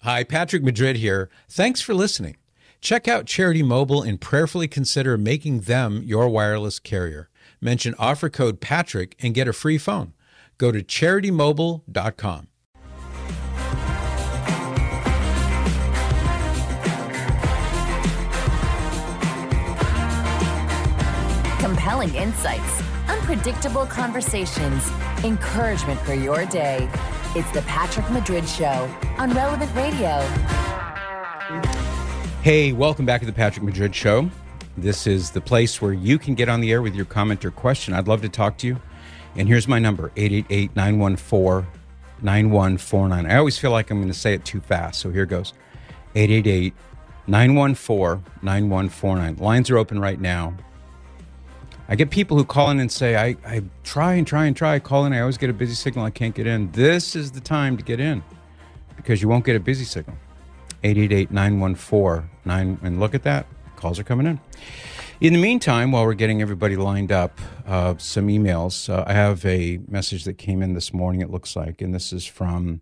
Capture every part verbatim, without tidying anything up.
Hi, Patrick Madrid here. Thanks for listening. Check out Charity Mobile and prayerfully consider making them your wireless carrier. Mention offer code Patrick and get a free phone. Go to charity mobile dot com. Compelling insights, unpredictable conversations, encouragement for your day. It's the Patrick Madrid Show on Relevant Radio. Hey, welcome back to the Patrick Madrid Show. This is the place where you can get on the air with your comment or question. I'd love to talk to you. And here's my number, eight eight eight, nine one four, nine one four nine. I always feel like I'm going to say it too fast, so here goes. eight eight eight, nine one four, nine one four nine. Lines are open right now. I get people who call in and say, I, I try and try and try. I call in, I always get a busy signal, I can't get in. This is the time to get in because you won't get a busy signal. eight eight eight, nine one four, nine, and look at that, calls are coming in. In the meantime, while we're getting everybody lined up, uh, some emails. Uh, I have a message that came in this morning, it looks like, and this is from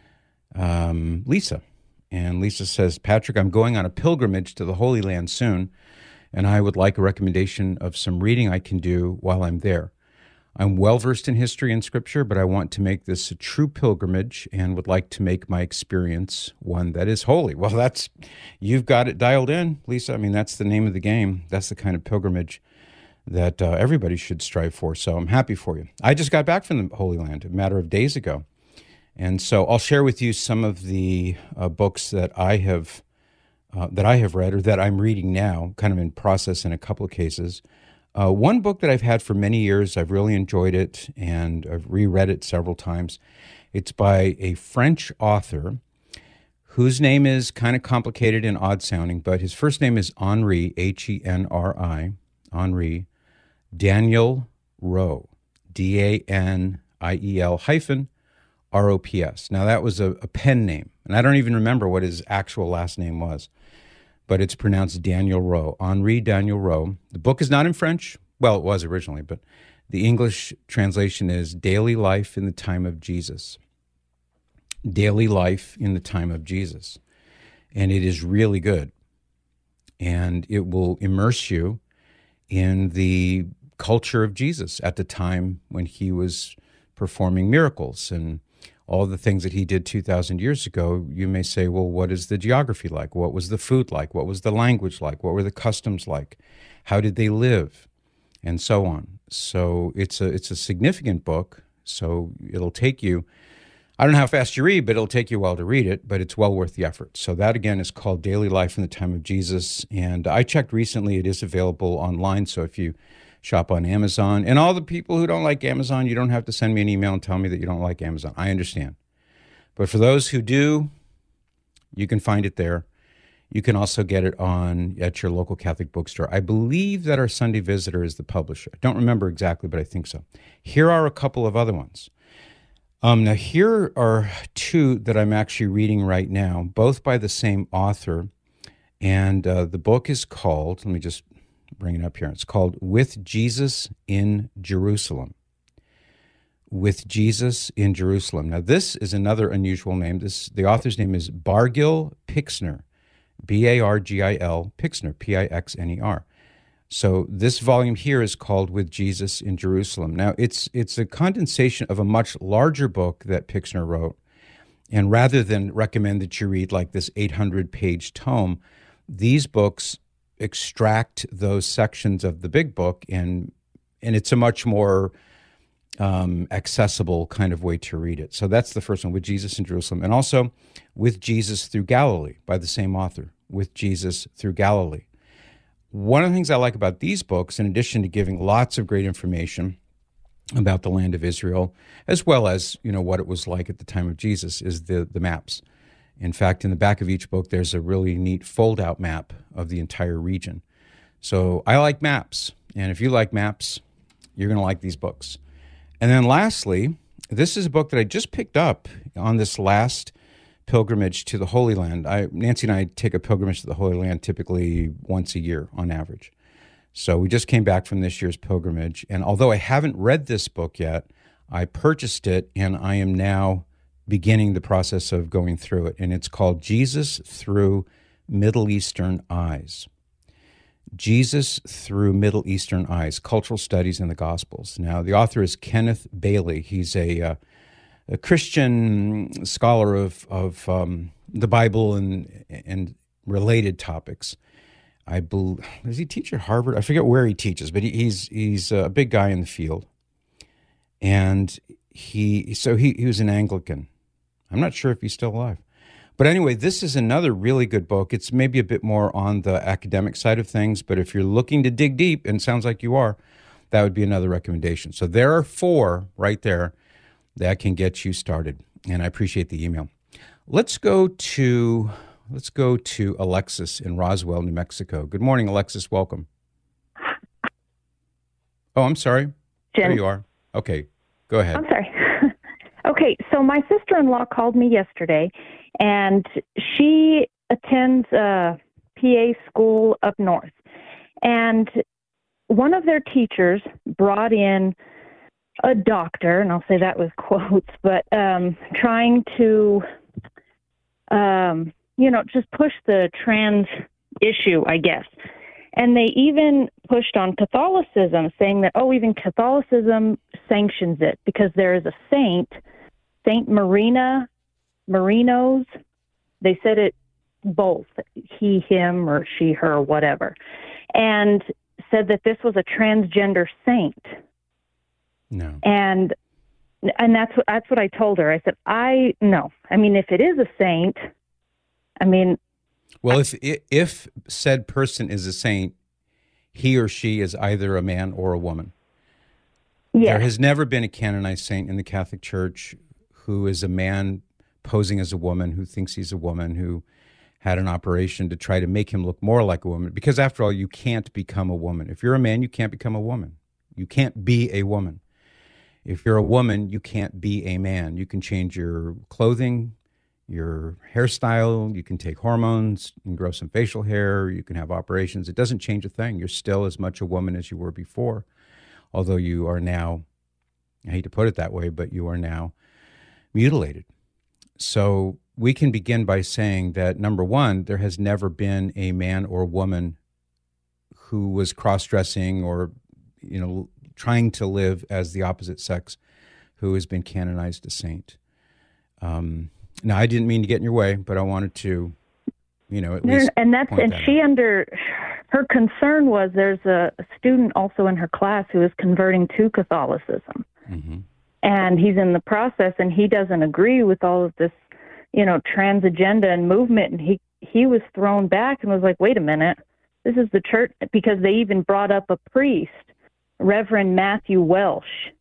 um, Lisa. And Lisa says, Patrick, I'm going on a pilgrimage to the Holy Land soon, and I would like a recommendation of some reading I can do while I'm there. I'm well-versed in history and scripture, but I want to make this a true pilgrimage and would like to make my experience one that is holy. Well, that's, you've got it dialed in, Lisa. I mean, that's the name of the game. That's the kind of pilgrimage that uh, everybody should strive for. So I'm happy for you. I just got back from the Holy Land a matter of days ago. And so I'll share with you some of the uh, books that I have uh, that I have read or that I'm reading now, kind of in process in a couple of cases. Uh, one book that I've had for many years, I've really enjoyed it, and I've reread it several times. It's by a French author whose name is kind of complicated and odd-sounding, but his first name is Henri, H E N R I, Henri Daniel Rowe, D A N I E L hyphen R O P S. Now, that was a, a pen name, and I don't even remember what his actual last name was, but it's pronounced Daniel Rowe, Henri Daniel Rowe. The book is not in French. Well, it was originally, but the English translation is Daily Life in the Time of Jesus. Daily Life in the Time of Jesus. And it is really good. And it will immerse you in the culture of Jesus at the time when he was performing miracles and all the things that he did two thousand years ago. You may say, well, what is the geography like? What was the food like? What was the language like? What were the customs like? How did they live? And so on. So it's a it's a significant book. So it'll take you, I don't know how fast you read, but it'll take you a while to read it, but it's well worth the effort. So that, again, is called Daily Life in the Time of Jesus. And I checked recently, it is available online. So if you shop on Amazon. And all the people who don't like Amazon, you don't have to send me an email and tell me that you don't like Amazon. I understand. But for those who do, you can find it there. You can also get it on at your local Catholic bookstore. I believe that our Sunday Visitor is the publisher. I don't remember exactly, but I think so. Here are a couple of other ones. Um, now, here are two that I'm actually reading right now, both by the same author. And uh, the book is called, let me just bring it up here. It's called With Jesus in Jerusalem. With Jesus in Jerusalem. Now, this is another unusual name. This the author's name is Bargil Pixner, B A R G I L, Pixner, P I X N E R. So this volume here is called With Jesus in Jerusalem. Now, it's it's a condensation of a much larger book that Pixner wrote. And rather than recommend that you read like this eight hundred page tome, these books extract those sections of the big book, and and it's a much more um, accessible kind of way to read it. So that's the first one, With Jesus in Jerusalem. And also With Jesus Through Galilee by the same author, With Jesus Through Galilee. One of the things I like about these books, in addition to giving lots of great information about the land of Israel, as well as, you know, what it was like at the time of Jesus, is the, the maps. In fact, in the back of each book, there's a really neat fold-out map of the entire region. So I like maps, and if you like maps, you're going to like these books. And then lastly, this is a book that I just picked up on this last pilgrimage to the Holy Land. I, Nancy and I take a pilgrimage to the Holy Land typically once a year on average. So we just came back from this year's pilgrimage, and although I haven't read this book yet, I purchased it, and I am now beginning the process of going through it, and it's called Jesus Through Middle Eastern Eyes. Jesus Through Middle Eastern Eyes, Cultural Studies in the Gospels. Now, the author is Kenneth Bailey. He's a, uh, a Christian scholar of, of um, the Bible and, and related topics. I believe, does he teach at Harvard? I forget where he teaches, but he, he's he's a big guy in the field. And he so he, he was an Anglican. I'm not sure if he's still alive. But anyway, this is another really good book. It's maybe a bit more on the academic side of things, but if you're looking to dig deep, and it sounds like you are, that would be another recommendation. So there are four right there that can get you started, and I appreciate the email. Let's go to let's go to Alexis in Roswell, New Mexico. Good morning, Alexis. Welcome. Oh, I'm sorry. Jen. There you are. Okay, go ahead. I'm sorry. Okay, so my sister-in-law called me yesterday, and she attends a P A school up north. And one of their teachers brought in a doctor, and I'll say that with quotes, but um, trying to, um, you know, just push the trans issue, I guess. And they even pushed on Catholicism, saying that, oh, even Catholicism sanctions it because there is a saint, Saint Marina, Marinos. They said it both, he, him, or she, her, whatever, and said that this was a transgender saint. No. And and that's what that's what I told her. I said, I no. I mean, if it is a saint, I mean. Well, if if said person is a saint, he or she is either a man or a woman. Yes. There has never been a canonized saint in the Catholic Church who is a man posing as a woman, who thinks he's a woman, who had an operation to try to make him look more like a woman. Because after all, you can't become a woman. If you're a man, you can't become a woman. You can't be a woman. If you're a woman, you can't be a man. You can change your clothing, your hairstyle, you can take hormones, you can grow some facial hair, you can have operations. It doesn't change a thing. You're still as much a woman as you were before, although you are now, I hate to put it that way, but you are now mutilated. So we can begin by saying that, number one, there has never been a man or woman who was cross-dressing or, you know, trying to live as the opposite sex who has been canonized a saint. Um, now, I didn't mean to get in your way, but I wanted to, you know, at least and that's point and that she out. under her concern was there's a, a student also in her class who is converting to Catholicism. Mm-hmm. And he's in the process, and he doesn't agree with all of this, you know, trans agenda and movement. And he, he was thrown back and was like, wait a minute, this is the church, because they even brought up a priest, Reverend Matthew Welsh.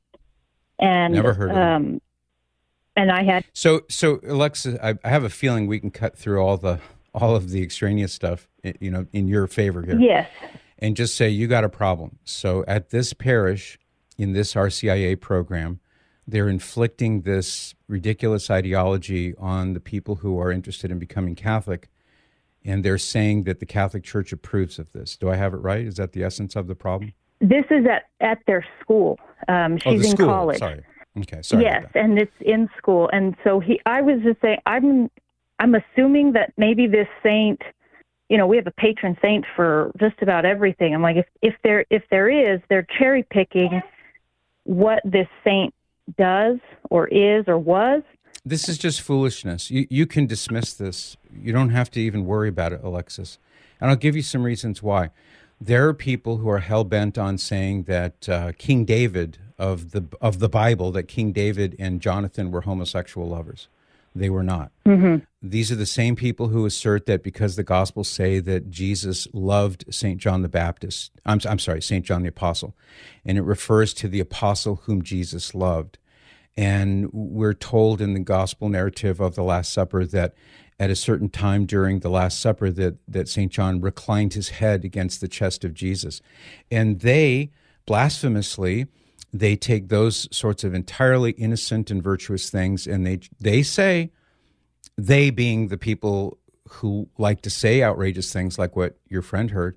And, Never heard of um, him. And I had. So, so Alexa, I, I have a feeling we can cut through all the all of the extraneous stuff, you know, in your favor here. Yes. And just say you got a problem. So at this parish, in this R C I A program, they're inflicting this ridiculous ideology on the people who are interested in becoming Catholic, and they're saying that the Catholic Church approves of this. Do I have it right? Is that the essence of the problem? This is at, at their school. Um, she's oh, the in school. college. Sorry. Okay. Sorry. Yes, about that. and it's in school. And so he, I was just saying, I'm, I'm assuming that maybe this saint, you know, we have a patron saint for just about everything. I'm like, if, if there, if there is, they're cherry picking what this saint does or is or was. This is just foolishness. You you can dismiss this. You don't have to even worry about it, Alexis. And I'll give you some reasons why. There are people who are hell-bent on saying that uh, King David of the of the Bible, that King David and Jonathan were homosexual lovers. They were not. Mm-hmm. These are the same people who assert that because the Gospels say that Jesus loved Saint John the Baptist, I'm, I'm sorry, Saint John the Apostle, and it refers to the apostle whom Jesus loved. And we're told in the Gospel narrative of the Last Supper that at a certain time during the Last Supper that, that Saint John reclined his head against the chest of Jesus. And they, blasphemously, they take those sorts of entirely innocent and virtuous things, and they they say, they being the people who like to say outrageous things like what your friend heard,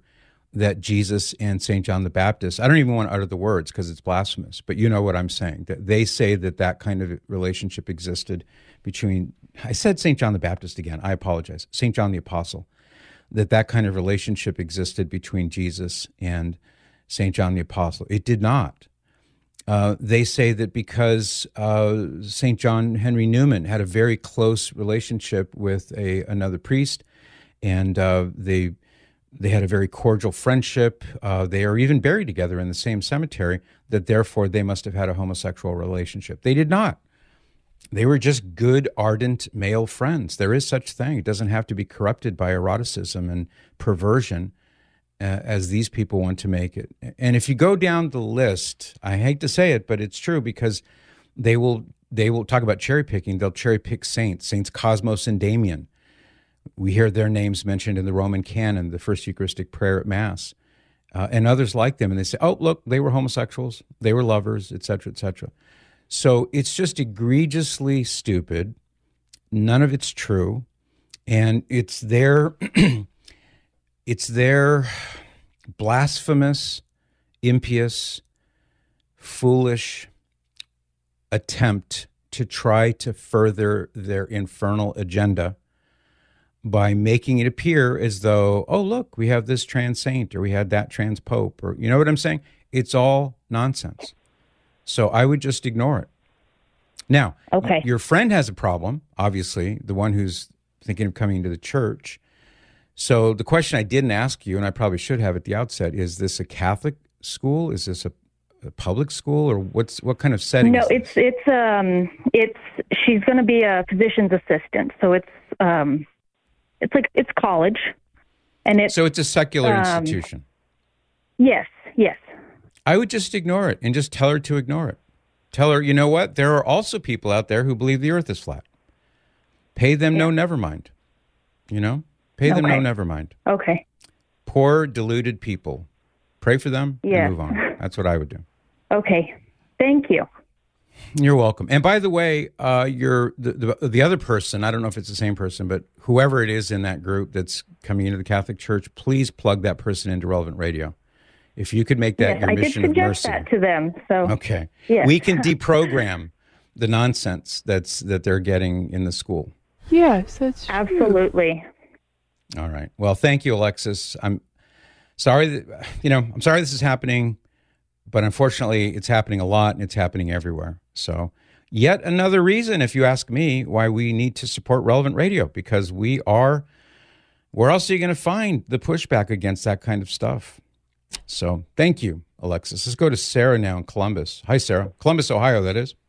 that Jesus and Saint John the Baptist, I don't even want to utter the words because it's blasphemous, but you know what I'm saying, that they say that that kind of relationship existed between, I said Saint John the Baptist again, I apologize, Saint John the Apostle, that that kind of relationship existed between Jesus and Saint John the Apostle. It did not. Uh, they say that because uh, Saint John Henry Newman had a very close relationship with a another priest, and uh, they they had a very cordial friendship. Uh, they are even buried together in the same cemetery, that therefore they must have had a homosexual relationship. They did not. They were just good, ardent male friends. There is such thing. It doesn't have to be corrupted by eroticism and perversion, uh, as these people want to make it. And if you go down the list, I hate to say it, but it's true, because they will they will talk about cherry picking. They'll cherry pick saints, Saints Cosmos and Damian. We hear their names mentioned in the Roman canon, the first Eucharistic prayer at Mass, uh, and others like them. And they say, oh, look, they were homosexuals, they were lovers, et cetera, et cetera. So it's just egregiously stupid. None of it's true. And it's their, it's their blasphemous, impious, foolish attempt to try to further their infernal agenda by making it appear as though, oh, look, we have this trans saint, or we had that trans pope, or, you know what I'm saying? It's all nonsense. So I would just ignore it. Now, okay. Your friend has a problem, obviously, the one who's thinking of coming to the church. So the question I didn't ask you, and I probably should have at the outset, is this a Catholic school? Is this a, a public school, or what's what kind of setting? No, is it's it's um it's she's going to be a physician's assistant, so it's um it's like it's college, and it's so it's a secular um, institution. Yes, yes. I would just ignore it and just tell her to ignore it. Tell her, you know what? There are also people out there who believe the earth is flat. Pay them yeah. no never mind. You know? Pay them okay. no never mind. Okay. Poor, deluded people. Pray for them yeah. and move on. That's what I would do. Okay. Thank you. You're welcome. And by the way, uh, you're the, the the other person, I don't know if it's the same person, but whoever it is in that group that's coming into the Catholic Church, please plug that person into Relevant Radio. If you could make that yes, your I mission did of mercy. suggest that to them. So okay, yes. we can deprogram the nonsense that's that they're getting in the school. Yes, that's true. Absolutely. All right. Well, thank you, Alexis. I'm sorry that you know. I'm sorry this is happening, but unfortunately, it's happening a lot and it's happening everywhere. So, yet another reason, if you ask me, why we need to support Relevant Radio, because we are. Where else are you going to find the pushback against that kind of stuff? So thank you, Alexis. Let's go to Sarah now in Columbus. Hi, Sarah. Columbus, Ohio, that is.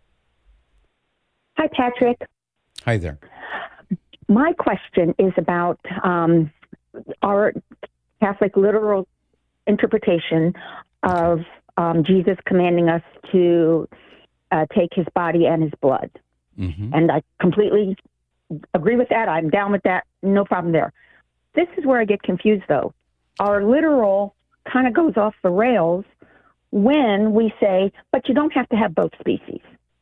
Hi, Patrick. Hi there. My question is about um, our Catholic literal interpretation of um, Jesus commanding us to uh, take his body and his blood. Mm-hmm. And I completely agree with that. I'm down with that. No problem there. This is where I get confused, though. Our literal kind of goes off the rails when we say, but you don't have to have both species.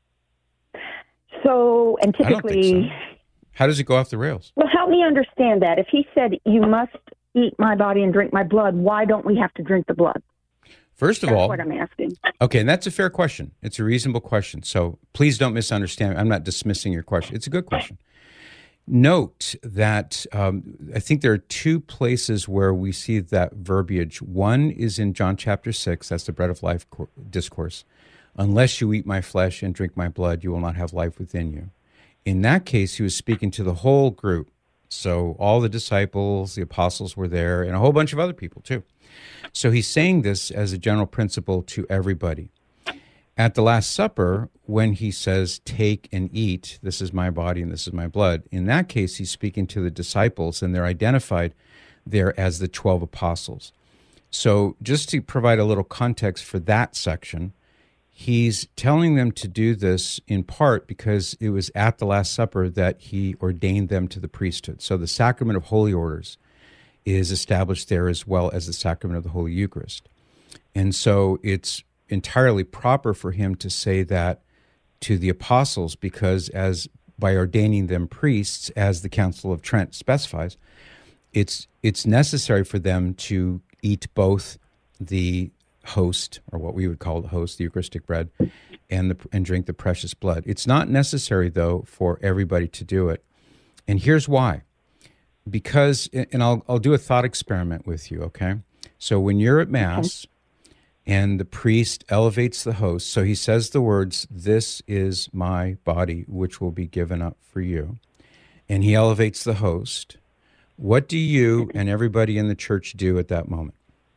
So, and typically... I don't think so. How does it go off the rails? Well, help me understand that. If he said, you must eat my body and drink my blood, why don't we have to drink the blood? First of that's all... what I'm asking. Okay, and that's a fair question. It's a reasonable question. So please don't misunderstand. I'm not dismissing your question. It's a good question. Note that um, I think there are two places where we see that verbiage. One is in John chapter six, that's the bread of life discourse. Unless you eat my flesh and drink my blood, you will not have life within you. In that case, he was speaking to the whole group. So all the disciples, the apostles were there, and a whole bunch of other people too. So he's saying this as a general principle to everybody. At the Last Supper, when he says, take and eat, this is my body and this is my blood, in that case, he's speaking to the disciples, and they're identified there as the twelve apostles. So just to provide a little context for that section, he's telling them to do this in part because it was at the Last Supper that he ordained them to the priesthood. So the sacrament of holy orders is established there, as well as the sacrament of the Holy Eucharist. And so it's entirely proper for him to say that to the apostles, because as by ordaining them priests, as the Council of Trent specifies, it's it's necessary for them to eat both the host, or what we would call the host, the Eucharistic bread, and the and drink the precious blood. It's not necessary, though, for everybody to do it. And here's why. Because, and I'll I'll do a thought experiment with you, okay? So when you're at Mass, okay, and the priest elevates the host, so he says the words, "This is my body, which will be given up for you," and he elevates the host, what do you and everybody in the church do at that moment?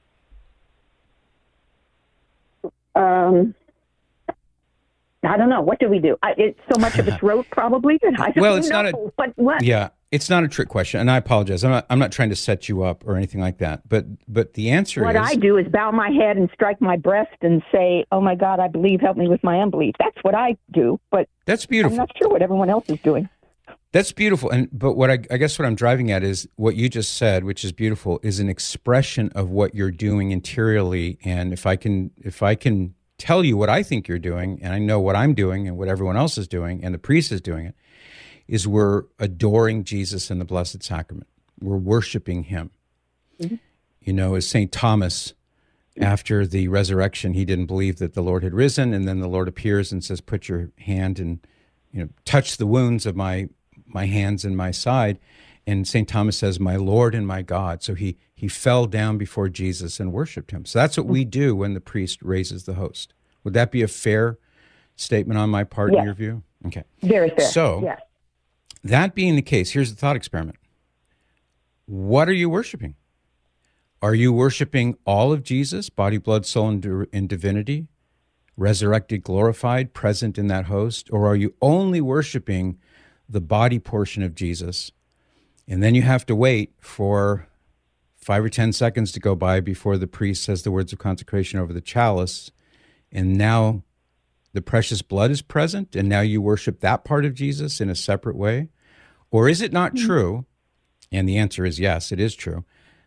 Um, I don't know. What do we do? I, it's so much of it's rote, probably. That I don't well, it's know. not a. But what? Yeah, it's not a trick question, and I apologize. I'm not. I'm not trying to set you up or anything like that. But but the answer what is. What I do is bow my head and strike my breast and say, "Oh my God, I believe. Help me with my unbelief." That's what I do. But that's beautiful. I'm not sure what everyone else is doing. That's beautiful. And but what I, I guess what I'm driving at is what you just said, which is beautiful, is an expression of what you're doing interiorly. And if I can if I can tell you what I think you're doing, and I know what I'm doing and what everyone else is doing, and the priest is doing it, is we're adoring Jesus in the Blessed Sacrament. We're worshiping him. Mm-hmm. You know, as Saint Thomas, after the resurrection, he didn't believe that the Lord had risen, and then the Lord appears and says, "Put your hand and, you know, touch the wounds of my my hands and my side." And Saint Thomas says, "My Lord and my God." So he he fell down before Jesus and worshiped him. So that's what we do when the priest raises the host. Would that be a fair statement on my part, yes. in your view? Okay. Very fair. So yes. That being the case, here's the thought experiment. What are you worshiping? Are you worshiping all of Jesus, body, blood, soul, and, and divinity, resurrected, glorified, present in that host? Or are you only worshiping the body portion of Jesus? And then you have to wait for five or ten seconds to go by before the priest says the words of consecration over the chalice. And now the precious blood is present, and now you worship that part of Jesus in a separate way? Or is it not mm-hmm. true, and the answer is yes, it is true,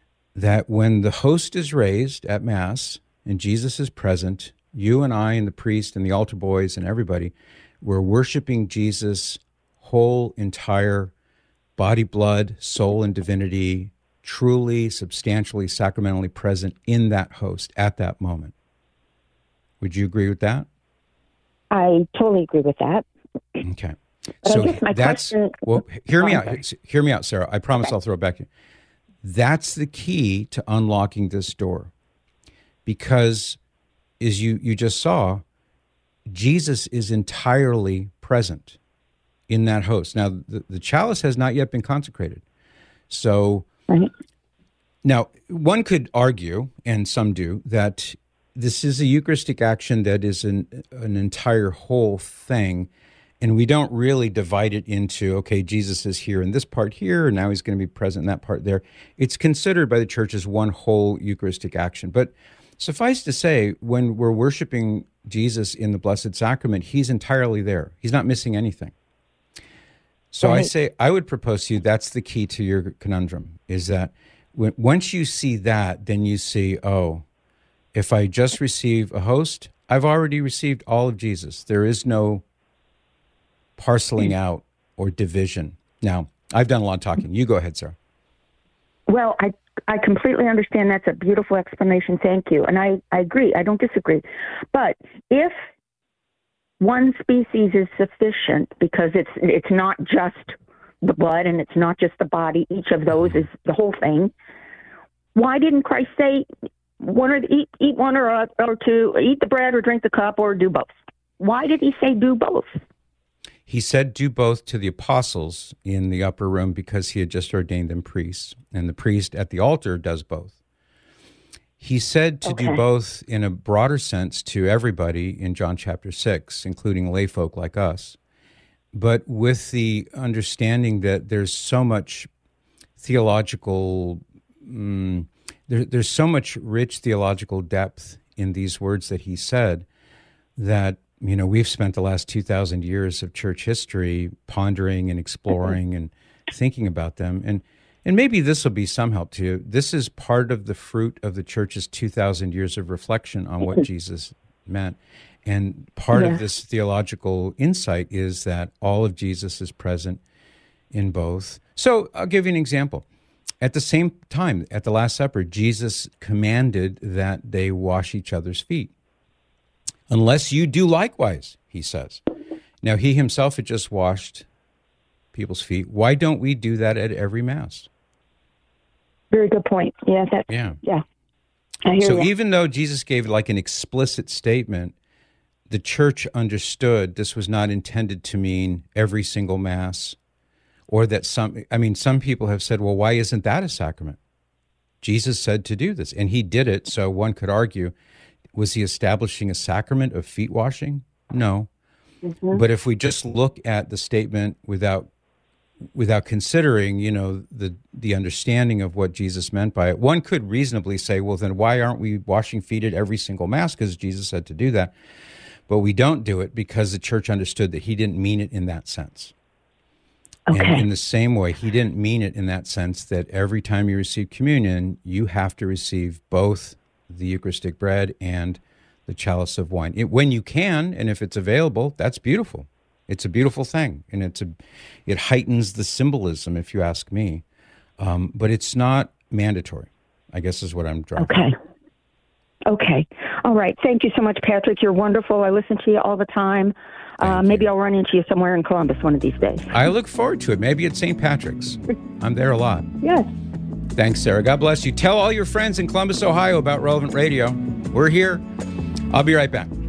that when the host is raised at Mass and Jesus is present, you and I and the priest and the altar boys and everybody, we're worshiping Jesus' whole, entire body, blood, soul, and divinity, truly, substantially, sacramentally present in that host at that moment. Would you agree with that? I totally agree with that. Okay. But so I guess my that's, question... well, hear me oh, out. Hear me out, Sarah. I promise okay. I'll throw it back to you. That's the key to unlocking this door. Because, as you, you just saw, Jesus is entirely present in that host. Now, the, the chalice has not yet been consecrated. So, right. Now, one could argue, and some do, that this is a Eucharistic action that is an, an entire whole thing, and we don't really divide it into, okay, Jesus is here in this part here, and now he's going to be present in that part there. It's considered by the Church as one whole Eucharistic action. But suffice to say, when we're worshiping Jesus in the Blessed Sacrament, he's entirely there. He's not missing anything. So right. I say, I would propose to you, that's the key to your conundrum, is that when, once you see that, then you see, oh, if I just receive a host, I've already received all of Jesus. There is no parceling out or division. Now, I've done a lot of talking. You go ahead, Sarah. Well, I I completely understand. That's a beautiful explanation. Thank you. And I, I agree. I don't disagree. But if one species is sufficient, because it's it's not just the blood and it's not just the body, each of those is the whole thing, why didn't Christ say one or eat eat one or or two, eat the bread or drink the cup or do both? Why did he say do both? He said do both to the apostles in the upper room because he had just ordained them priests, and the priest at the altar does both. He said to okay. do both in a broader sense to everybody in John chapter six, including lay folk like us, but with the understanding that there's so much theological, um, there, there's so much rich theological depth in these words that he said that, you know, we've spent the last two thousand years of church history pondering and exploring and thinking about them. And and maybe this will be some help to you. This is part of the fruit of the church's two thousand years of reflection on what Jesus meant. And part yeah. of this theological insight is that all of Jesus is present in both. So I'll give you an example. At the same time, at the Last Supper, Jesus commanded that they wash each other's feet. Unless you do likewise, he says. Now, he himself had just washed people's feet. Why don't we do that at every Mass? Very good point. Yeah, that, Yeah. yeah. I hear So you. even though Jesus gave like an explicit statement, the church understood this was not intended to mean every single Mass, or that some, I mean, some people have said, well, why isn't that a sacrament? Jesus said to do this, and he did it, so one could argue, was he establishing a sacrament of feet washing? No. Mm-hmm. But if we just look at the statement without without considering, you know, the the understanding of what Jesus meant by it, one could reasonably say, well, then why aren't we washing feet at every single Mass? Because Jesus said to do that. But we don't do it because the church understood that he didn't mean it in that sense. Okay. And in the same way, he didn't mean it in that sense that every time you receive communion, you have to receive both the Eucharistic bread and the chalice of wine. It, when you can, and if it's available, that's beautiful. It's a beautiful thing, and it's a, it heightens the symbolism, if you ask me. Um, but it's not mandatory, I guess is what I'm driving. Okay. Okay. All right. Thank you so much, Patrick. You're wonderful. I listen to you all the time. Uh, maybe I'll run into you somewhere in Columbus one of these days. I look forward to it. Maybe at Saint Patrick's. I'm there a lot. Yes. Thanks, Sarah. God bless you. Tell all your friends in Columbus, Ohio about Relevant Radio. We're here. I'll be right back.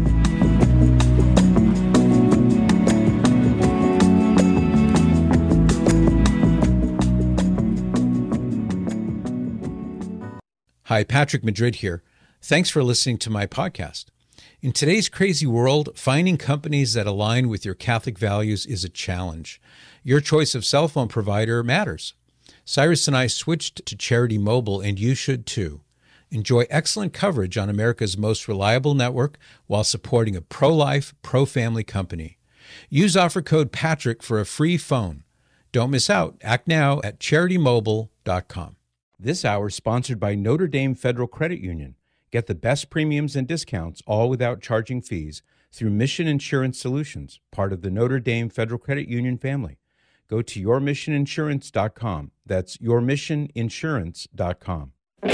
Hi, Patrick Madrid here. Thanks for listening to my podcast. In today's crazy world, finding companies that align with your Catholic values is a challenge. Your choice of cell phone provider matters. Cyrus and I switched to Charity Mobile, and you should too. Enjoy excellent coverage on America's most reliable network while supporting a pro-life, pro-family company. Use offer code PATRICK for a free phone. Don't miss out. Act now at charity mobile dot com. This hour is sponsored by Notre Dame Federal Credit Union. Get the best premiums and discounts, all without charging fees, through Mission Insurance Solutions, part of the Notre Dame Federal Credit Union family. Go to your mission insurance dot com. That's your mission insurance dot com.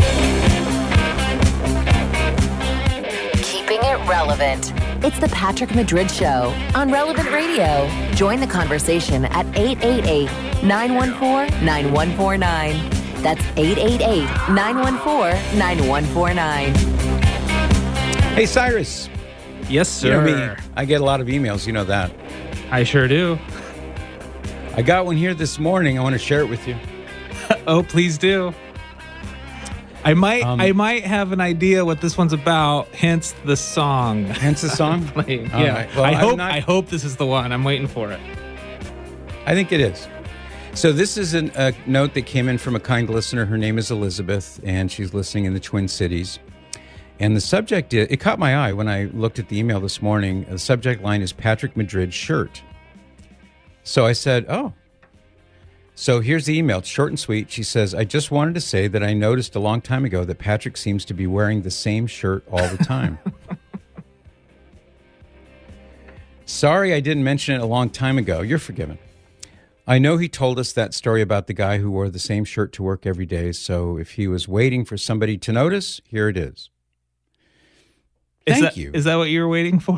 Keeping it relevant. It's the Patrick Madrid Show on Relevant Radio. Join the conversation at eight eight eight, nine one four, nine one four nine. That's eight eight eight, nine one four, nine one four nine. Hey, Cyrus. Yes, sir. You know me, I get a lot of emails. You know that. I sure do. I got one here this morning. I want to share it with you. Oh, please do. I might Um, I might have an idea what this one's about, hence the song. Hence the song? Playing. All Yeah. right. Well, I I'm hope not- I hope this is the one. I'm waiting for it. I think it is. So this is an, a note that came in from a kind listener. Her name is Elizabeth, and she's listening in the Twin Cities. And the subject, is, it caught my eye when I looked at the email this morning. The subject line is Patrick Madrid shirt. So I said, oh. So here's the email. It's short and sweet. She says, I just wanted to say that I noticed a long time ago that Patrick seems to be wearing the same shirt all the time. Sorry I didn't mention it a long time ago. You're forgiven. I know he told us that story about the guy who wore the same shirt to work every day, so if he was waiting for somebody to notice, here it is. Is Thank that, you. Is that what you were waiting for?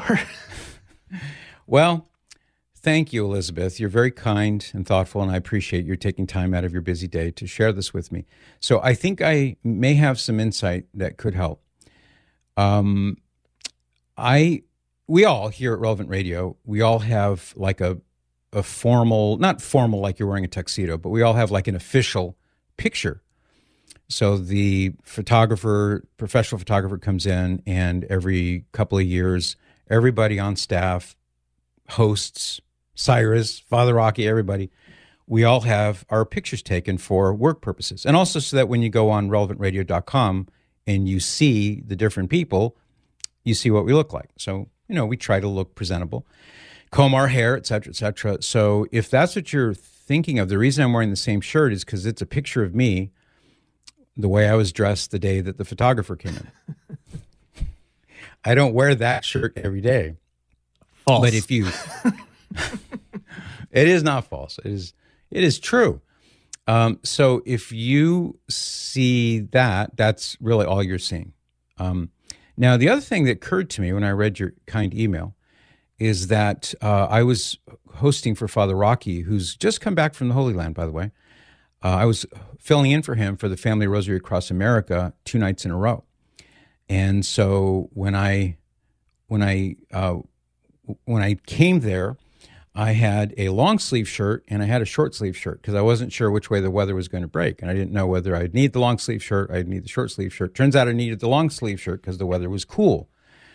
Well, thank you, Elizabeth. You're very kind and thoughtful, and I appreciate you taking time out of your busy day to share this with me. So I think I may have some insight that could help. Um, I, we all here at Relevant Radio, we all have like a a formal, not formal like you're wearing a tuxedo, but we all have like an official picture. So the photographer, professional photographer comes in, and every couple of years, everybody on staff, hosts, Cyrus, Father Rocky, everybody, we all have our pictures taken for work purposes. And also so that when you go on relevant radio dot com and you see the different people, you see what we look like. So, you know, we try to look presentable. Comb our hair, et cetera, et cetera. So if that's what you're thinking of, the reason I'm wearing the same shirt is because it's a picture of me the way I was dressed the day that the photographer came in. I don't wear that shirt every day. False. But if you... It is not false. It is, it is true. Um, so if you see that, that's really all you're seeing. Um, now, the other thing that occurred to me when I read your kind email is that uh, I was hosting for Father Rocky, who's just come back from the Holy Land, by the way. Uh, I was filling in for him for the Family Rosary Across America two nights in a row. And so when I when I uh, when I came there, I had a long sleeve shirt and I had a short sleeve shirt because I wasn't sure which way the weather was going to break. And I didn't know whether I'd need the long sleeve shirt, I'd need the short sleeve shirt. Turns out I needed the long sleeve shirt because the weather was cool.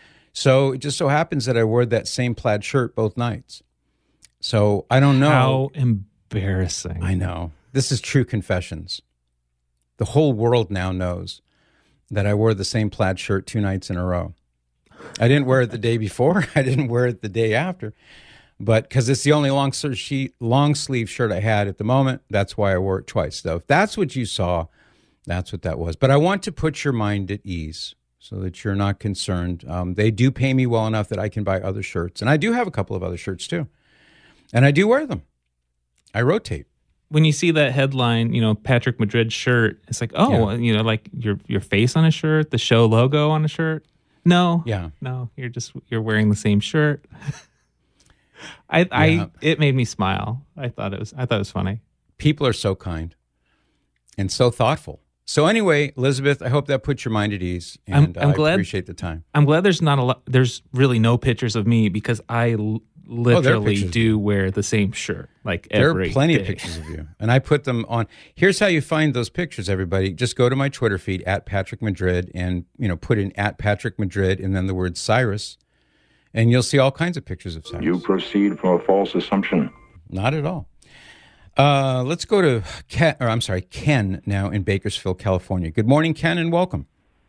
So it just so happens that I wore that same plaid shirt both nights. So I don't know. How embarrassing. I know. This is true confessions. The whole world now knows that I wore the same plaid shirt two nights in a row. I didn't wear it the day before. I didn't wear it the day after. But because it's the only long, sheet, long sleeve shirt I had at the moment, that's why I wore it twice. So if that's what you saw, that's what that was. But I want to put your mind at ease so that you're not concerned. Um, they do pay me well enough that I can buy other shirts. And I do have a couple of other shirts too. And I do wear them. I rotate. When you see that headline, you know, Patrick Madrid shirt, it's like, oh, yeah. you know, like your your face on a shirt, the show logo on a shirt. No, yeah, no, you're just you're wearing the same shirt. I, yeah. I, it made me smile. I thought it was, I thought it was funny. People are so kind and so thoughtful. So anyway, Elizabeth, I hope that puts your mind at ease, and I'm, I'm I glad, appreciate the time. I'm glad there's not a lot. There's really no pictures of me because I l- literally oh, do wear the same shirt like there every There are plenty day. of pictures of you, and I put them on. Here's how you find those pictures, everybody. Just go to my Twitter feed at Patrick Madrid, and you know, put in at Patrick Madrid, and then the word Cyrus. And you'll see all kinds of pictures of Cyrus. You proceed from a false assumption. Not at all. Uh, let's go to Ken, or I'm sorry, Ken now in Bakersfield, California. Good morning, Ken, and welcome.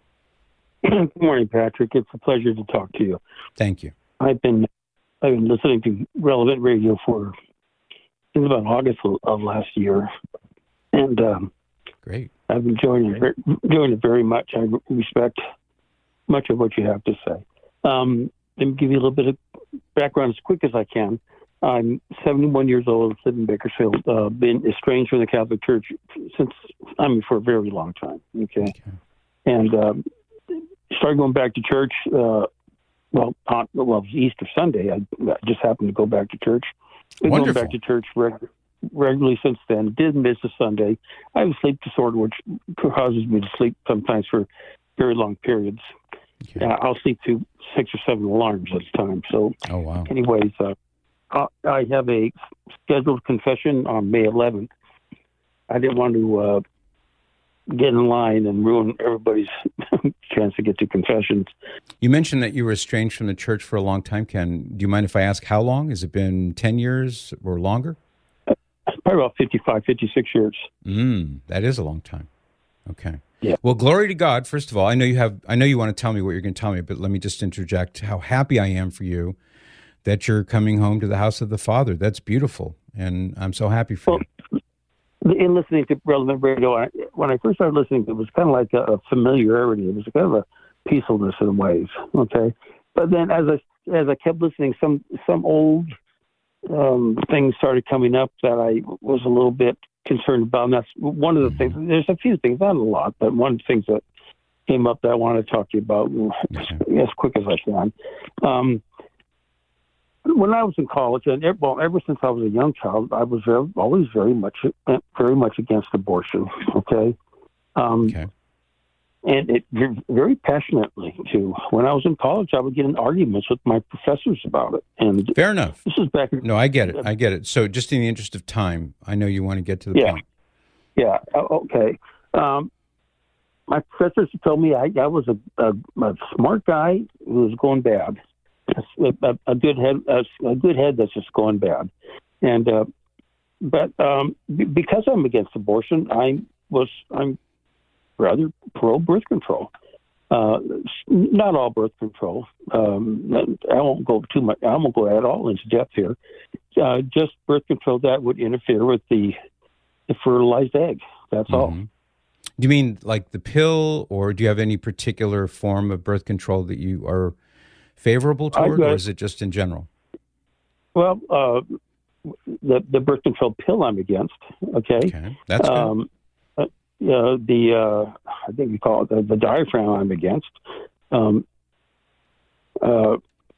Good morning, Patrick. It's a pleasure to talk to you. Thank you. I've been I've been listening to Relevant Radio for since about August of last year, and um, great. I've been enjoying it, enjoying it very much. I respect much of what you have to say. Um, Let me give you a little bit of background as quick as I can. I'm seventy-one years old, live in Bakersfield, uh, been estranged from the Catholic Church since, I mean, for a very long time, okay? okay. And um, started going back to church, uh, well, on, well, it was Easter Sunday. I, I just happened to go back to church. Been Wonderful. going back to church reg- regularly since then. Did miss a Sunday. I have a sleep disorder, which causes me to sleep sometimes for very long periods. Okay. Uh, I'll sleep through six or seven alarms at a time. So, oh, wow. anyways, uh, I have a scheduled confession on May eleventh. I didn't want to uh, get in line and ruin everybody's chance to get to confessions. You mentioned that you were estranged from the church for a long time, Ken. Do you mind if I ask how long? Has it been ten years or longer? Uh, probably about fifty-five, fifty-six years. Mm, that is a long time. Okay. Yeah. Well, glory to God. First of all, I know you have. I know you want to tell me what you're going to tell me, but let me just interject how happy I am for you that you're coming home to the house of the Father. That's beautiful, and I'm so happy for well, you. In listening to Relevant Radio, I, when I first started listening, it was kind of like a, a familiarity. It was kind of a peacefulness in ways. Okay, but then as I as I kept listening, some some old um, things started coming up that I was a little bit concerned about, and that's one of the things. There's a few things, not a lot, but one of the things that came up that I want to talk to you about okay. as quick as I can. Um, when I was in college, and well, ever since I was a young child, I was very, always very much, very much against abortion. Okay, um, okay. and it very passionately too. When I was in college, I would get in arguments with my professors about it. And fair enough. This is back. In, no, I get it. I get it. So, just in the interest of time, I know you want to get to the yeah, point. Yeah. Okay. Um, my professors told me I, I was a, a, a smart guy who was going bad. A, a good head, a, a good head that's just going bad, and uh, but um, b- because I'm against abortion, I was I'm rather pro birth control. Uh, not all birth control. Um, I won't go too much. I won't go at all into depth here. Uh, just birth control that would interfere with the, the fertilized egg. That's mm-hmm. all. Do you mean like the pill, or do you have any particular form of birth control that you are favorable toward, or is it just in general? Well, uh, the the birth control pill I'm against. Okay, okay. That's good. Um, uh, uh, the uh, I think we call it the, the diaphragm I'm against. Um, uh,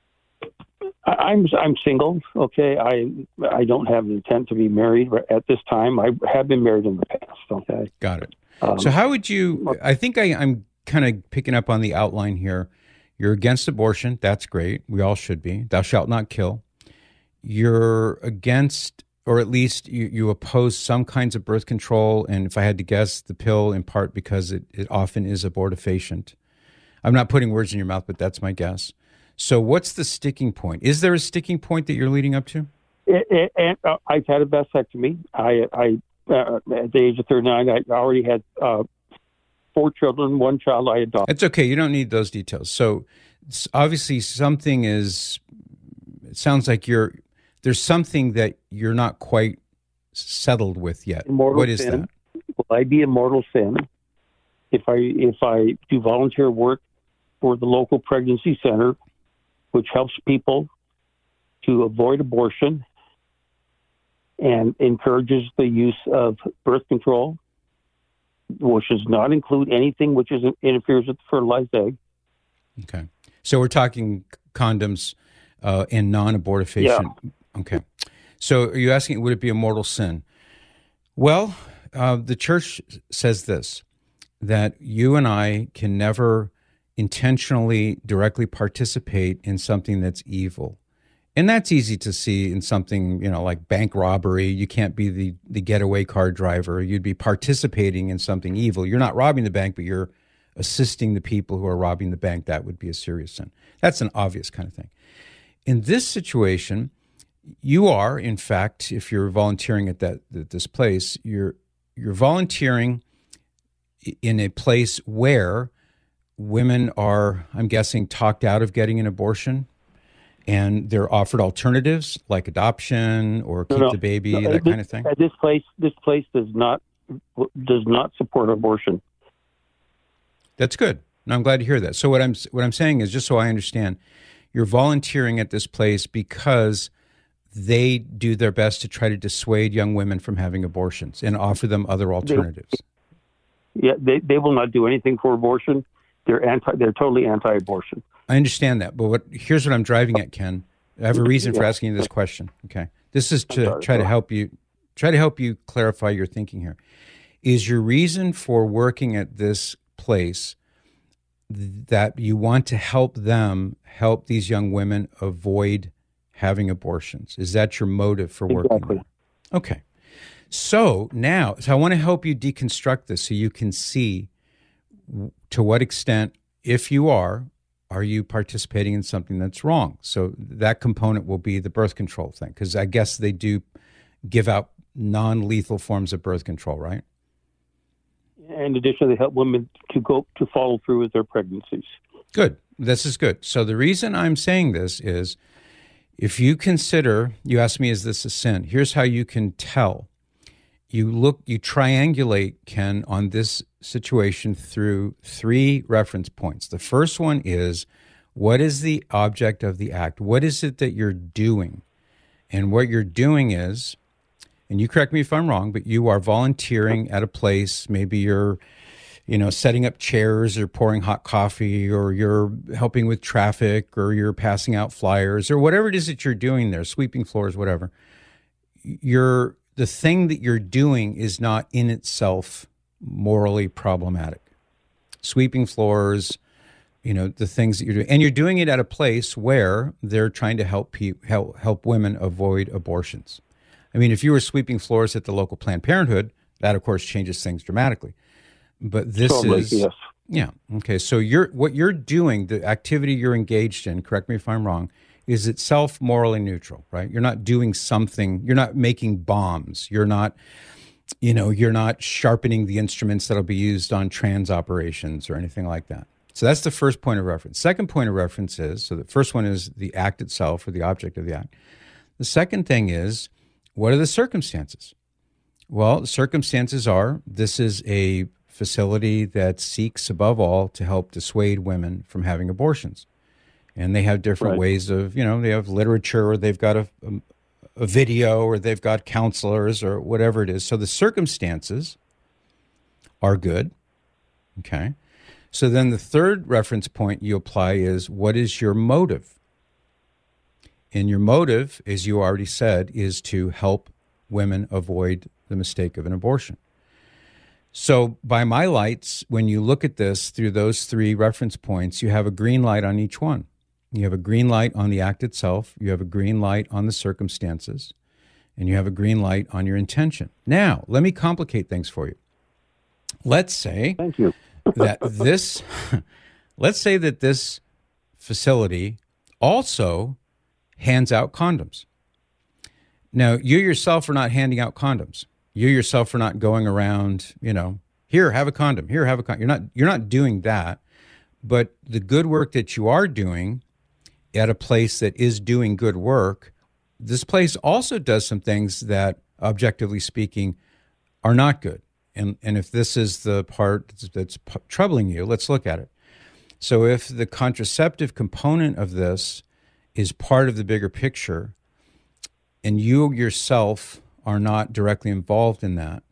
I, I'm I'm single. Okay, I I don't have the intent to be married at this time. I have been married in the past. Okay, got it. Um, so how would you? I think I, I'm kind of picking up on the outline here. You're against abortion. That's great. We all should be. Thou shalt not kill. You're against, or at least you, you oppose some kinds of birth control. And if I had to guess, the pill in part because it, it often is abortifacient. I'm not putting words in your mouth, but that's my guess. So what's the sticking point? Is there a sticking point that you're leading up to? It, it, and, uh, I've had a vasectomy. I, I uh, at the age of thirty-nine, I already had uh, four children, one child I adopted. It's okay. You don't need those details. So obviously something is, it sounds like you're, there's something that you're not quite settled with yet. Immortal what is sin. that? Will I be a mortal sin if I if I do volunteer work for the local pregnancy center, which helps people to avoid abortion and encourages the use of birth control, which does not include anything which is, interferes with the fertilized egg? Okay. So we're talking condoms uh, and non-abortifacient. Yeah. Okay. So are you asking, would it be a mortal sin? Well, uh, the church says this, that you and I can never intentionally directly participate in something that's evil. And that's easy to see in something, you know, like bank robbery. You can't be the, the getaway car driver. You'd be participating in something evil. You're not robbing the bank, but you're assisting the people who are robbing the bank. That would be a serious sin. That's an obvious kind of thing. In this situation, you are, in fact, if you're volunteering at that at this place, you're you're volunteering in a place where women are, I'm guessing, talked out of getting an abortion, and they're offered alternatives like adoption or keep no, no, the baby, no, that this, kind of thing. At this place, this place does not does not support abortion. That's good. And I'm glad to hear that. So what I'm what I'm saying is, just so I understand, you're volunteering at this place because they do their best to try to dissuade young women from having abortions and offer them other alternatives. They, yeah, they, they will not do anything for abortion. They're anti. They're totally anti-abortion. I understand that, but what here's what I'm driving at, Ken. I have a reason for Yeah. asking you this question. Okay, this is to sorry, try to sorry. help you try to help you clarify your thinking here. Is your reason for working at this place that you want to help them help these young women avoid having abortions? Is that your motive for working Exactly. there? Okay. So now, so I want to help you deconstruct this so you can see to what extent, if you are, are you participating in something that's wrong? So that component will be the birth control thing, because I guess they do give out non-lethal forms of birth control, right? In addition, they help women to go to follow through with their pregnancies. Good. This is good. So the reason I'm saying this is, if you consider, you ask me, is this a sin? Here's how you can tell. You look, you triangulate, Ken, on this situation through three reference points. The first one is, what is the object of the act? What is it that you're doing? And what you're doing is, and you correct me if I'm wrong, but you are volunteering at a place. Maybe you're, you know, setting up chairs or pouring hot coffee, or you're helping with traffic, or you're passing out flyers, or whatever it is that you're doing there, sweeping floors, whatever. You're, the thing that you're doing is not in itself morally problematic. Sweeping floors, you know, the things that you're doing, and you're doing it at a place where they're trying to help pe- help help women avoid abortions. I mean, if you were sweeping floors at the local Planned Parenthood, that of course changes things dramatically. But this Totally, is, yes. yeah, okay. So you're what you're doing, the activity you're engaged in, correct me if I'm wrong, is itself morally neutral, right? You're not doing something, you're not making bombs, you're not, you know, you're not sharpening the instruments that'll be used on trans operations or anything like that. So that's the first point of reference. Second point of reference is, so the first one is the act itself, or the object of the act. The second thing is, what are the circumstances? Well, the circumstances are, this is a facility that seeks above all to help dissuade women from having abortions. And they have different Right. ways of, you know, they have literature, or they've got a, a, a video or they've got counselors or whatever it is. So the circumstances are good. Okay. So then the third reference point you apply is, what is your motive? And your motive, as you already said, is to help women avoid the mistake of an abortion. So by my lights, when you look at this through those three reference points, you have a green light on each one. You have a green light on the act itself, you have a green light on the circumstances, and you have a green light on your intention. Now, let me complicate things for you. Let's say Thank you. that this, let's say that this facility also hands out condoms. Now, you yourself are not handing out condoms. You yourself are not going around, you know, here, have a condom, here, have a condom. You're not, you're not doing that. But the good work that you are doing at a place that is doing good work, this place also does some things that, objectively speaking, are not good. And and if this is the part that's, that's p- troubling you, let's look at it. So if the contraceptive component of this is part of the bigger picture, and you yourself are not directly involved in that,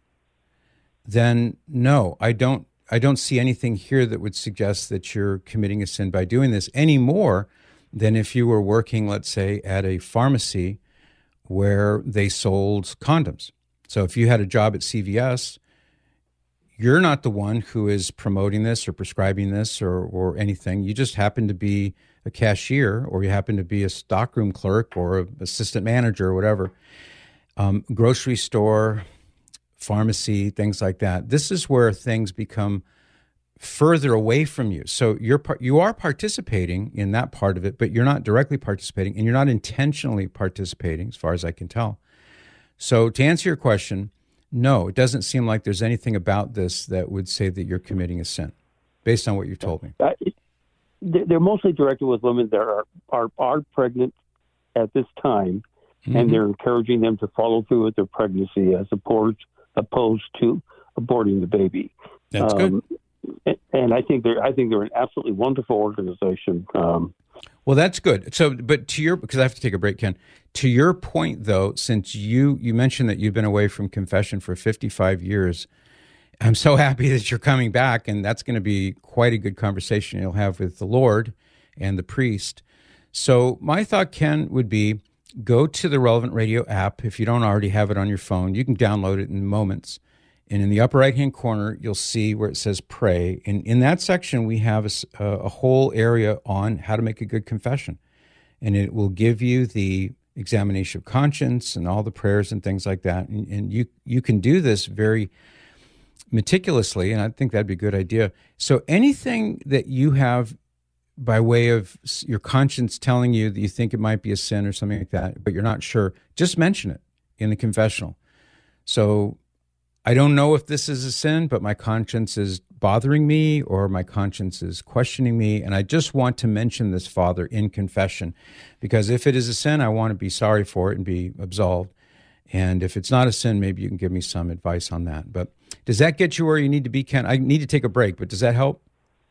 then no, I don't I don't see anything here that would suggest that you're committing a sin by doing this any more than if you were working, let's say, at a pharmacy where they sold condoms. So if you had a job at C V S, you're not the one who is promoting this or prescribing this or, or anything. You just happen to be a cashier, or you happen to be a stockroom clerk or an assistant manager or whatever. Um, grocery store, pharmacy, things like that. This is where things become further away from you. So you're you are participating in that part of it, but you're not directly participating, and you're not intentionally participating, as far as I can tell. So to answer your question, no, it doesn't seem like there's anything about this that would say that you're committing a sin, based on what you've told me. Uh, they're mostly directed with women that are are, are pregnant at this time, mm-hmm. and they're encouraging them to follow through with their pregnancy as opposed opposed to aborting the baby. That's um, good. And I think they're I think they're an absolutely wonderful organization. Um, well, that's good. So, but to your, because I have to take a break, Ken. To your point, though, since you you mentioned that you've been away from confession for fifty-five years, I'm so happy that you're coming back, and that's going to be quite a good conversation you'll have with the Lord and the priest. So my thought, Ken, would be go to the Relevant Radio app. If you don't already have it on your phone, you can download it in moments. And in the upper right-hand corner, you'll see where it says pray. And in that section, we have a, a whole area on how to make a good confession. And it will give you the examination of conscience and all the prayers and things like that. And, and you you can do this very meticulously, and I think that'd be a good idea. So anything that you have by way of your conscience telling you that you think it might be a sin or something like that, but you're not sure, just mention it in the confessional. So I don't know if this is a sin, but my conscience is bothering me, or my conscience is questioning me, and I just want to mention this, Father, in confession, because if it is a sin, I want to be sorry for it and be absolved. And if it's not a sin, maybe you can give me some advice on that. But does that get you where you need to be, Ken? I need to take a break, but does that help?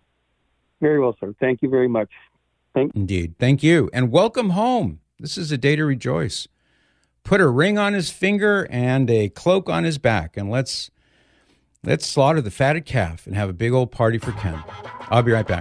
Very well, sir. Thank you very much. Thank- Indeed. Thank you. And welcome home. This is a day to rejoice. Put a ring on his finger and a cloak on his back, and let's let's slaughter the fatted calf and have a big old party for Ken. I'll be right back.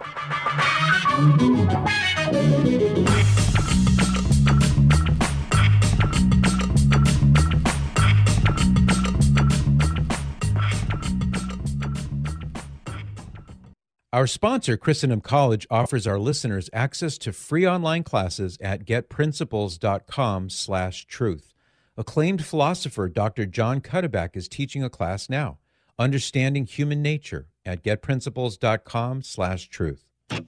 Our sponsor, Christendom College, offers our listeners access to free online classes at getprinciples.com slash truth. Acclaimed philosopher Doctor John Cuddeback is teaching a class now, Understanding Human Nature, at getprinciples.com slash truth.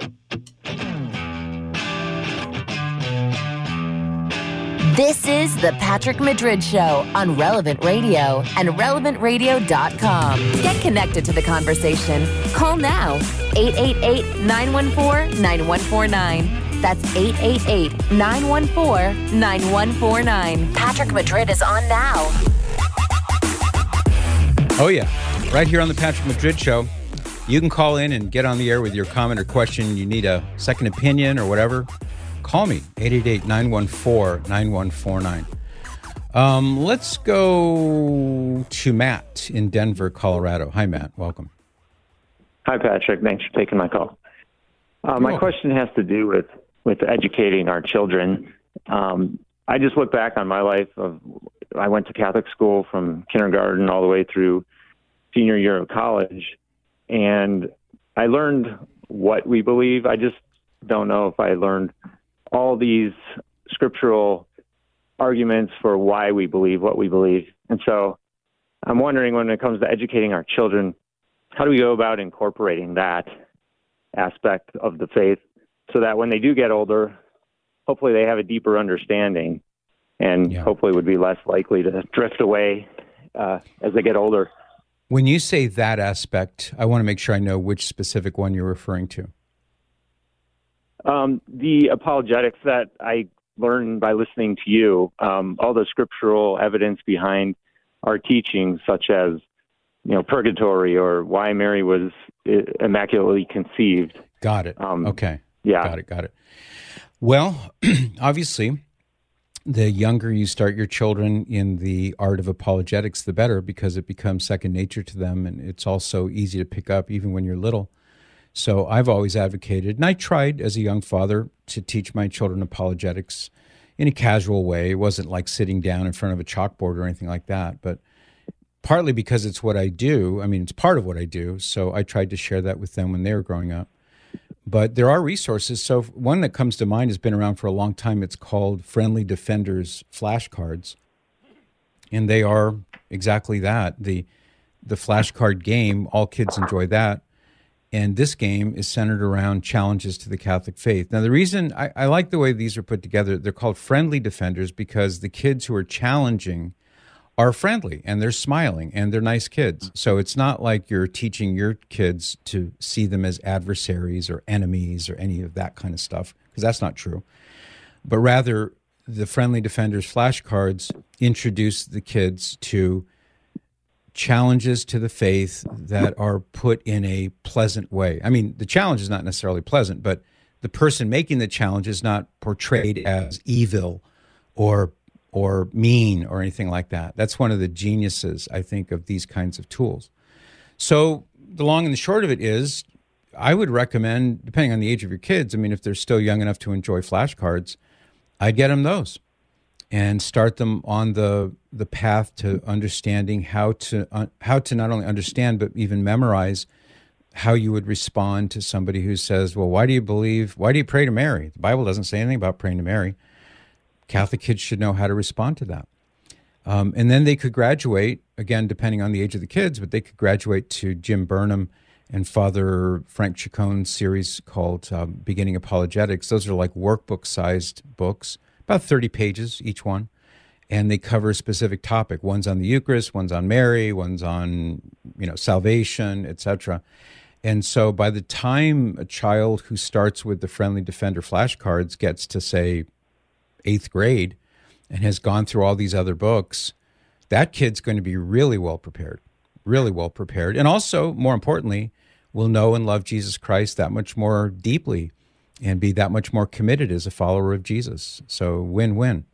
This is the Patrick Madrid Show on Relevant Radio and relevant radio dot com. Get connected to the conversation. Call now, eight eight eight, nine one four, nine one four nine. That's eight eight eight, nine one four, nine one four nine. Patrick Madrid is on now. Oh, yeah. Right here on the Patrick Madrid Show. You can call in and get on the air with your comment or question. You need a second opinion or whatever. Call me, eight eight eight, nine one four, nine one four nine. Um, let's go to Matt in Denver, Colorado. Hi, Matt. Welcome. Hi, Patrick. Thanks for taking my call. Uh, my welcome. question has to do with, with educating our children. Um, I just look back on my life. Of I went to Catholic school from kindergarten all the way through senior year of college, and I learned what we believe. I just don't know if I learned all these scriptural arguments for why we believe what we believe. And so I'm wondering, when it comes to educating our children, how do we go about incorporating that aspect of the faith so that when they do get older, hopefully they have a deeper understanding and Yeah. hopefully would be less likely to drift away uh, as they get older. When you say that aspect, I want to make sure I know which specific one you're referring to. Um, the apologetics that I learned by listening to you, um, all the scriptural evidence behind our teachings, such as, you know, purgatory or why Mary was immaculately conceived. Got it. Um, okay. Yeah. Got it. Got it. Well, obviously, the younger you start your children in the art of apologetics, the better, because it becomes second nature to them, and it's also easy to pick up even when you're little. So I've always advocated, and I tried as a young father to teach my children apologetics in a casual way. It wasn't like sitting down in front of a chalkboard or anything like that, but partly because it's what I do. I mean, it's part of what I do. So I tried to share that with them when they were growing up. But there are resources. So one that comes to mind has been around for a long time. It's called Friendly Defenders flashcards. And they are exactly that. The the flashcard game, all kids enjoy that. And this game is centered around challenges to the Catholic faith. Now, the reason I, I like the way these are put together, they're called Friendly Defenders because the kids who are challenging are friendly and they're smiling and they're nice kids. So it's not like you're teaching your kids to see them as adversaries or enemies or any of that kind of stuff, because that's not true. But rather, the Friendly Defenders flashcards introduce the kids to challenges to the faith that are put in a pleasant way. I mean, the challenge is not necessarily pleasant, but the person making the challenge is not portrayed as evil or or mean or anything like that. That's one of the geniuses, I think, of these kinds of tools. So the long and the short of it is, I would recommend, depending on the age of your kids, I mean, if they're still young enough to enjoy flashcards, I'd get them those and start them on the the path to understanding how to uh, how to not only understand but even memorize how you would respond to somebody who says, well, why do you believe, why do you pray to Mary? The Bible doesn't say anything about praying to Mary. Catholic kids should know how to respond to that. Um, and then they could graduate, again, depending on the age of the kids, but they could graduate to Jim Burnham and Father Frank Chacon's series called um, Beginning Apologetics. Those are like workbook-sized books, about thirty pages each one, and they cover a specific topic. One's on the Eucharist, one's on Mary, one's on, you know, salvation, et cetera. And so by the time a child who starts with the Friendly Defender flashcards gets to, say, eighth grade and has gone through all these other books, that kid's going to be really well prepared, really well prepared. And also, more importantly, will know and love Jesus Christ that much more deeply and be that much more committed as a follower of Jesus. So win-win.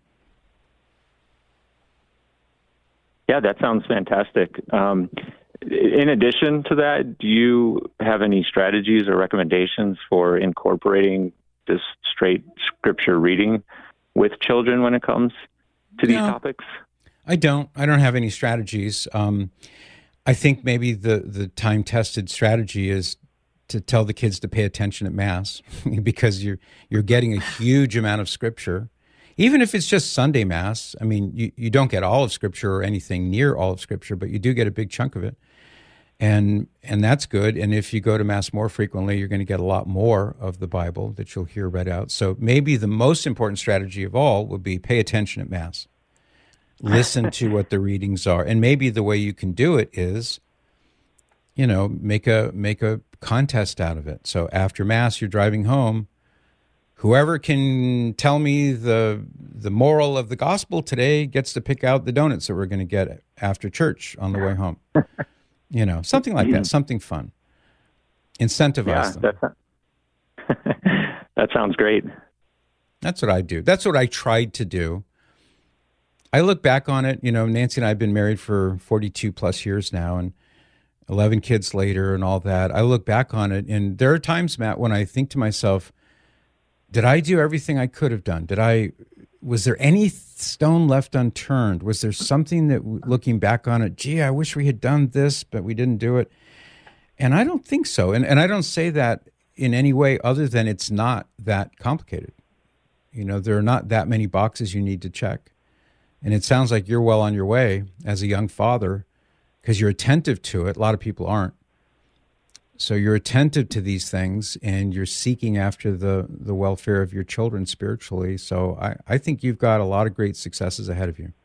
Yeah, that sounds fantastic. Um, in addition to that, do you have any strategies or recommendations for incorporating this straight scripture reading with children when it comes to these No, topics? I don't. I don't have any strategies. Um, I think maybe the, the time-tested strategy is to tell the kids to pay attention at Mass because you're you're getting a huge amount of Scripture. Even if it's just Sunday Mass, I mean, you, you don't get all of Scripture or anything near all of Scripture, but you do get a big chunk of it. And and that's good. And if you go to Mass more frequently, you're going to get a lot more of the Bible that you'll hear read out. So maybe the most important strategy of all would be pay attention at Mass. Listen to what the readings are. And maybe the way you can do it is, you know, make a make a contest out of it. So after Mass, you're driving home. Whoever can tell me the the moral of the gospel today gets to pick out the donuts that we're going to get after church on the way home. You know, something like that, something fun. Incentivize Yeah, them. That, that sounds great. That's what I do. That's what I tried to do. I look back on it, you know, Nancy and I have been married for forty-two plus years now, and eleven kids later and all that. I look back on it, and there are times, Matt, when I think to myself, did I do everything I could have done? Did I, was there any stone left unturned? Was there something that, looking back on it, gee, I wish we had done this, but we didn't do it? And I don't think so. And, and I don't say that in any way other than it's not that complicated. You know, there are not that many boxes you need to check. And it sounds like you're well on your way as a young father because you're attentive to it. A lot of people aren't. So you're attentive to these things and you're seeking after the, the welfare of your children spiritually. So I, I think you've got a lot of great successes ahead of you.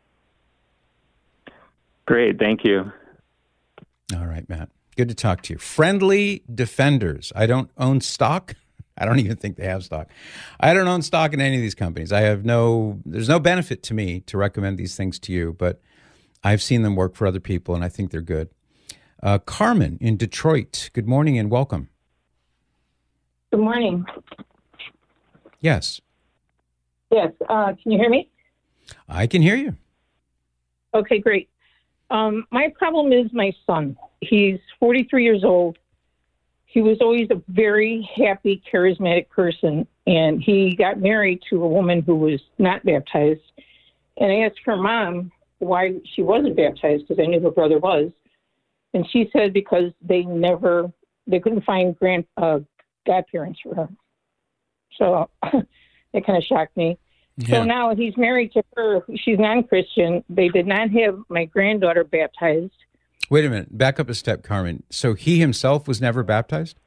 Great. Thank you. All right, Matt. Good to talk to you. Friendly Defenders. I don't own stock. I don't even think they have stock. I don't own stock in any of these companies. I have no, there's no benefit to me to recommend these things to you, but I've seen them work for other people and I think they're good. Uh, Carmen in Detroit. Good morning and welcome. Good morning. Yes. Yes. Uh, can you hear me? I can hear you. Okay, great. Um, my problem is my son. He's forty-three years old. He was always a very happy, charismatic person, and he got married to a woman who was not baptized. And I asked her mom why she wasn't baptized, because I knew her brother was. And she said because they never, they couldn't find grand uh, godparents for her. So it kind of shocked me. Yeah. So now he's married to her. She's non-Christian. They did not have my granddaughter baptized. Wait a minute. Back up a step, Carmen. So he himself was never baptized?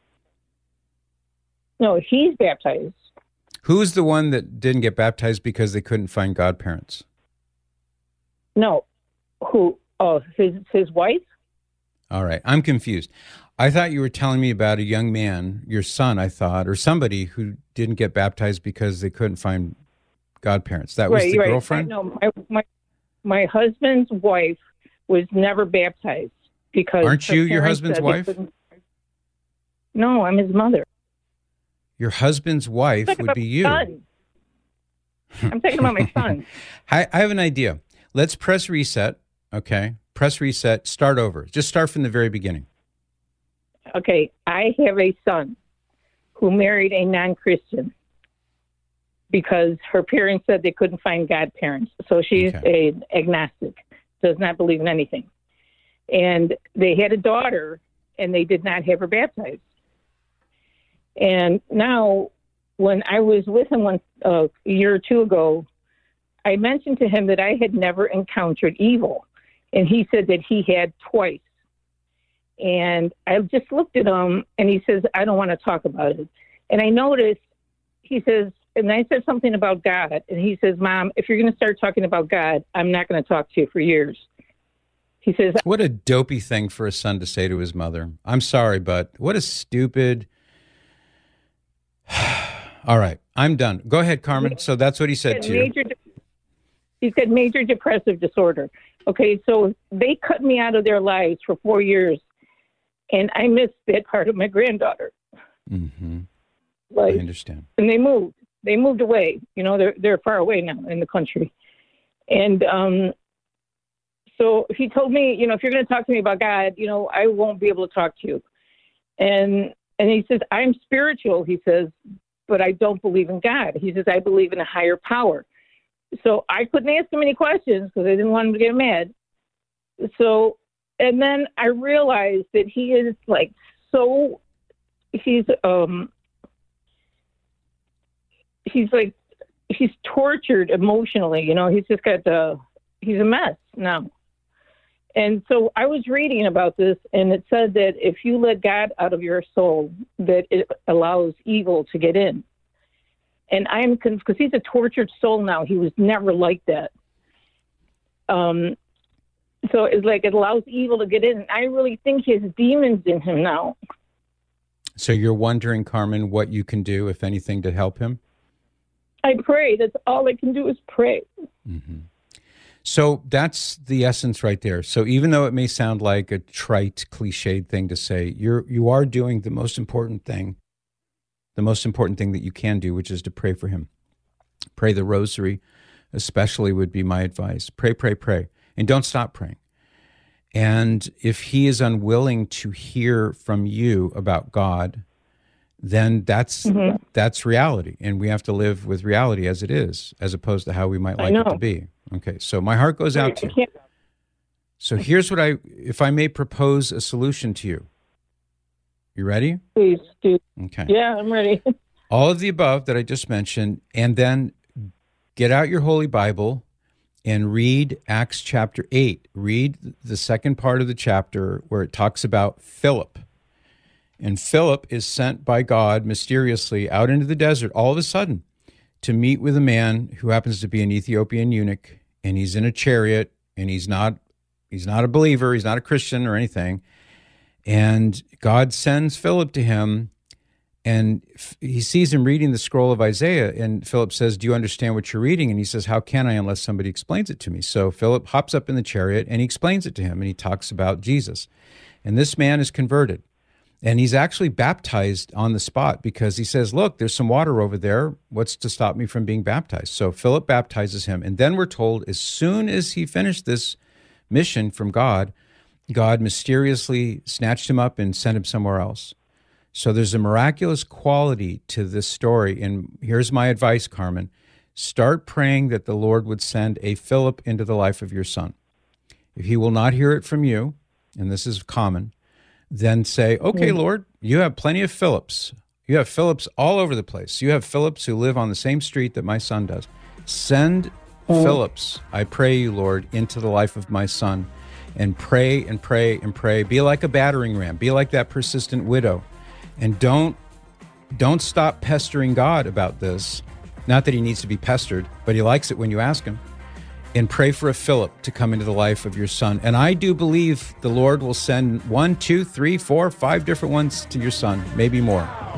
No, he's baptized. Who's the one that didn't get baptized because they couldn't find godparents? No. Who? Oh, his his wife? All right. I'm confused. I thought you were telling me about a young man, your son, I thought, or somebody who didn't get baptized because they couldn't find godparents. That was right, the right. girlfriend? No, my, my my husband's wife was never baptized because... Aren't you your husband's wife? No, I'm his mother. Your husband's wife would be you. Son. I'm talking about my son. I, I have an idea. Let's press reset, okay? Press reset, start over. Just start from the very beginning. Okay, I have a son who married a non-Christian because her parents said they couldn't find godparents. So she's okay. an agnostic, does not believe in anything. And they had a daughter, and they did not have her baptized. And now, when I was with him one, uh, a year or two ago, I mentioned to him that I had never encountered evil. And he said that he had twice. And I just looked at him, and he says, I don't want to talk about it. And I noticed, he says, and I said something about God. And he says, Mom, if you're going to start talking about God, I'm not going to talk to you for years. He says, what a dopey thing for a son to say to his mother. I'm sorry, but what a stupid... All right, I'm done. Go ahead, Carmen. So that's what he said to major, you. He said major depressive disorder. Okay, so they cut me out of their lives for four years, and I missed that part of my granddaughter. Mm-hmm. Like, I understand. And they moved. They moved away. You know, they're they're far away now in the country. And um, so he told me, you know, if you're going to talk to me about God, you know, I won't be able to talk to you. And and he says, I'm spiritual, he says, but I don't believe in God. He says, I believe in a higher power. So I couldn't ask him any questions because I didn't want him to get mad. So, and then I realized that he is like so, he's, um, he's like, he's tortured emotionally, you know, he's just got the, he's a mess now. And so I was reading about this, and it said that if you let God out of your soul, that it allows evil to get in. And I'm, because he's a tortured soul now. He was never like that. Um, so it's like it allows evil to get in. I really think he has demons in him now. So you're wondering, Carmen, what you can do, if anything, to help him? I pray. That's all I can do is pray. Mm-hmm. So that's the essence right there. So even though it may sound like a trite, cliched thing to say, you're you are doing the most important thing, the most important thing that you can do, which is to pray for him. Pray the rosary, especially would be my advice. Pray, pray, pray. And don't stop praying. And if he is unwilling to hear from you about God, then that's mm-hmm. that's reality. And we have to live with reality as it is, as opposed to how we might like it to be. Okay, so my heart goes out to you. So here's what I, if I may propose a solution to you. You ready? Please do. Okay. Yeah, I'm ready. All of the above that I just mentioned, and then get out your Holy Bible and read Acts chapter eight. Read the second part of the chapter where it talks about Philip. And Philip is sent by God mysteriously out into the desert all of a sudden to meet with a man who happens to be an Ethiopian eunuch, and he's in a chariot, and he's not he's not a believer, he's not a Christian or anything. And God sends Philip to him, and he sees him reading the scroll of Isaiah, and Philip says, do you understand what you're reading? And he says, how can I unless somebody explains it to me? So Philip hops up in the chariot, and he explains it to him, and he talks about Jesus. And this man is converted, and he's actually baptized on the spot because he says, look, there's some water over there. What's to stop me from being baptized? So Philip baptizes him, and then we're told as soon as he finished this mission from God, God mysteriously snatched him up and sent him somewhere else. So there's a miraculous quality to this story. And here's my advice, Carmen. Start praying that the Lord would send a Philip into the life of your son. If he will not hear it from you, and this is common, then say, okay, Lord, you have plenty of Philips. You have Philips all over the place. You have Philips who live on the same street that my son does. Send Philips, I pray you, Lord, into the life of my son. And pray and pray and pray. Be like a battering ram. Be like that persistent widow. And don't don't stop pestering God about this. Not that he needs to be pestered, but he likes it when you ask him. And pray for a Philip to come into the life of your son. And I do believe the Lord will send one, two, three, four, five different ones to your son, maybe more.